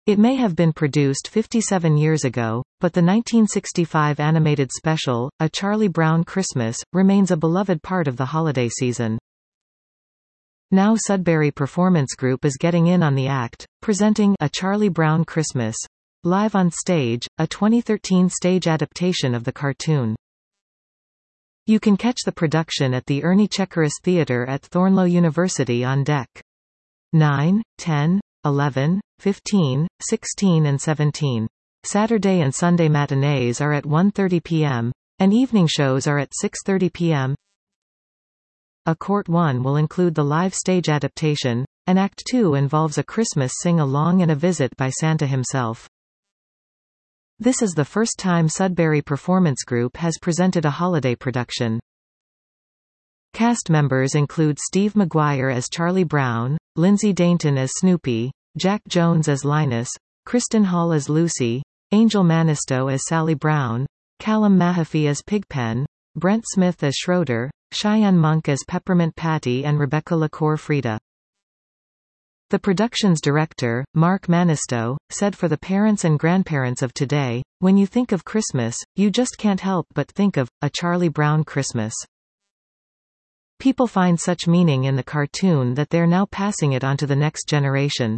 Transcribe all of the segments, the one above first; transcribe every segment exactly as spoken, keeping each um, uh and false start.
It may have been produced fifty-seven years ago, but the nineteen sixty-five animated special, A Charlie Brown Christmas, remains a beloved part of the holiday season. Now Sudbury Performance Group is getting in on the act, presenting A Charlie Brown Christmas live on stage, a twenty thirteen stage adaptation of the cartoon. You can catch the production at the Ernie Chekaris Theatre at Thornloe University on Deck nine, ten, eleven, fifteen, sixteen and seventeen. Saturday and Sunday matinees are at one thirty p m, and evening shows are at six thirty p m A Court one will include the live stage adaptation, and Act two involves a Christmas sing-along and a visit by Santa himself. This is the first time Sudbury Performance Group has presented a holiday production. Cast members include Steve Maguire as Charlie Brown, Lindsay Dainton as Snoopy, Jack Jones as Linus, Kristen Hall as Lucy, Angel Manisto as Sally Brown, Callum Mahaffey as Pigpen, Brent Smith as Schroeder, Cheyenne Monk as Peppermint Patty and Rebecca LaCour Frida. The production's director, Mark Manisto, said for the parents and grandparents of today, when you think of Christmas, you just can't help but think of A Charlie Brown Christmas. People find such meaning in the cartoon that they're now passing it on to the next generation.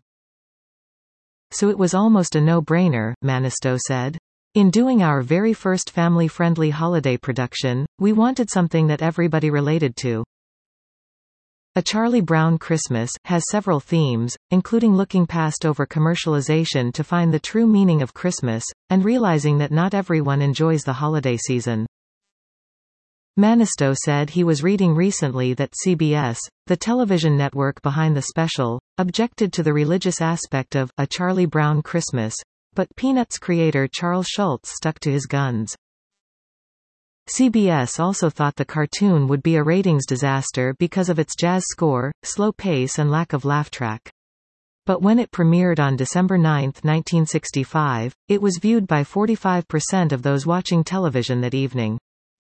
So it was almost a no-brainer, Manisto said. In doing our very first family-friendly holiday production, we wanted something that everybody related to. A Charlie Brown Christmas has several themes, including looking past over-commercialization to find the true meaning of Christmas, and realizing that not everyone enjoys the holiday season. Manisto said he was reading recently that C B S, the television network behind the special, objected to the religious aspect of A Charlie Brown Christmas, but Peanuts creator Charles Schulz stuck to his guns. C B S also thought the cartoon would be a ratings disaster because of its jazz score, slow pace and lack of laugh track. But when it premiered on December ninth nineteen sixty-five, it was viewed by forty-five percent of those watching television that evening.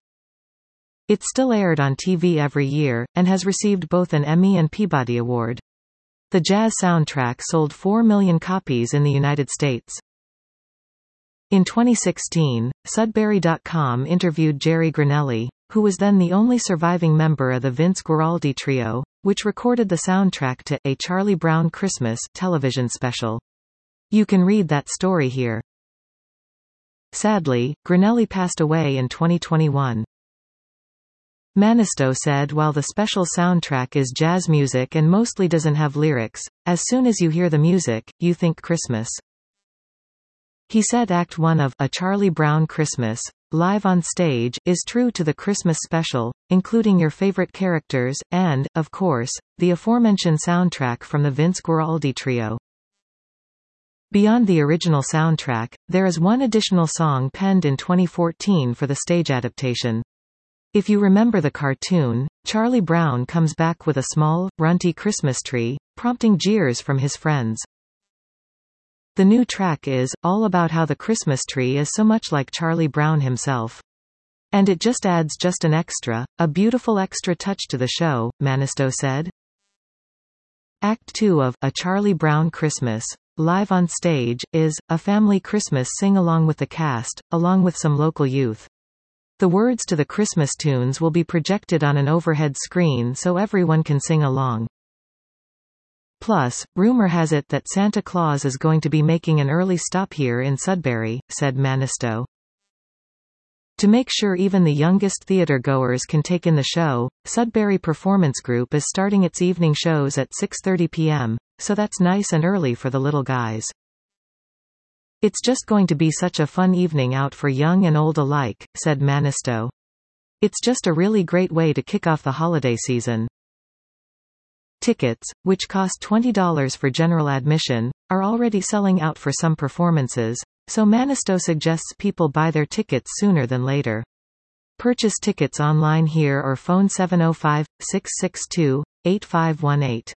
It still aired on T V every year, and has received both an Emmy and Peabody Award. The jazz soundtrack sold four million copies in the United States. In twenty sixteen, Sudbury dot com interviewed Jerry Granelli, who was then the only surviving member of the Vince Guaraldi Trio, which recorded the soundtrack to A Charlie Brown Christmas television special. You can read that story here. Sadly, Granelli passed away in twenty twenty-one. Manisto said while the special soundtrack is jazz music and mostly doesn't have lyrics, as soon as you hear the music, you think Christmas. He said Act one of A Charlie Brown Christmas, live on stage, is true to the Christmas special, including your favorite characters, and, of course, the aforementioned soundtrack from the Vince Guaraldi Trio. Beyond the original soundtrack, there is one additional song penned in twenty fourteen for the stage adaptation. If you remember the cartoon, Charlie Brown comes back with a small, runty Christmas tree, prompting jeers from his friends. The new track is, all about how the Christmas tree is so much like Charlie Brown himself. And it just adds just an extra, a beautiful extra touch to the show, Manisto said. Act two of A Charlie Brown Christmas, live on stage, is a family Christmas sing-along with the cast, along with some local youth. The words to the Christmas tunes will be projected on an overhead screen so everyone can sing along. Plus, rumor has it that Santa Claus is going to be making an early stop here in Sudbury, said Manisto. To make sure even the youngest theater-goers can take in the show, Sudbury Performance Group is starting its evening shows at six thirty p m, so that's nice and early for the little guys. It's just going to be such a fun evening out for young and old alike, said Manisto. It's just a really great way to kick off the holiday season. Tickets, which cost twenty dollars for general admission, are already selling out for some performances, so Manisto suggests people buy their tickets sooner than later. Purchase tickets online here or phone seven oh five, six six two, eight five one eight.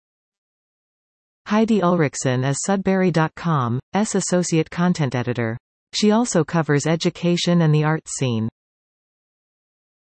Heidi Ulrichsen as Sudbury dot com's Associate Content Editor. She also covers education and the arts scene.